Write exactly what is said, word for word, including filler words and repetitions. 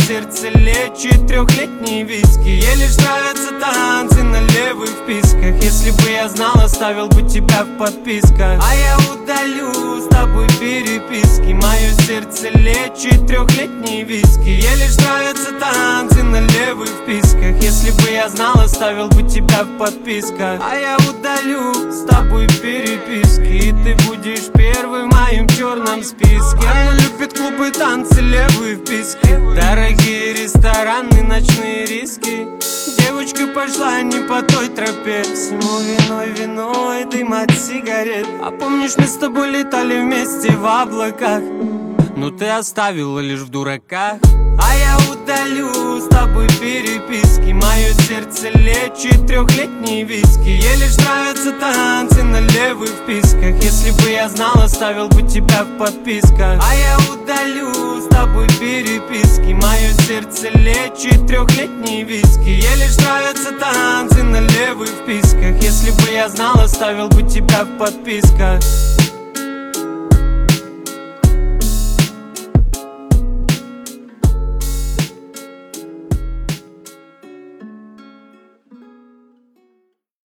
сердце лечит трехлетние виски. Ей лишь нравятся танцы на левых вписках. Если бы я знал, оставил бы тебя в подписках. А я удалю с тобой переписки. Мое сердце лечит трехлетние виски. Ей лишь нравятся танцы на левых вписках. Если бы я знал, оставил бы тебя в подписках. А я удалю с тобой переписки, и ты будешь первым в моем черном списке. Она любит клубы, танцы, левые вписки, дорогие рестораны, ночные риски. Девочка пошла не по той тропе, всему виной, виной дым от сигарет. А помнишь, мы с тобой летали вместе в облаках, но ты оставила лишь в дураках. А я удалю с тобой переписки. Мое сердце лечит трехлетние виски. Ей лишь нравятся танцы на левых вписках. Если бы я знал, оставил бы тебя в подписках. А я удалю с тобой переписки. Мое сердце лечит трехлетние виски. Ей лишь нравятся танцы на левых вписках. Если бы я знал, оставил бы тебя в подписках.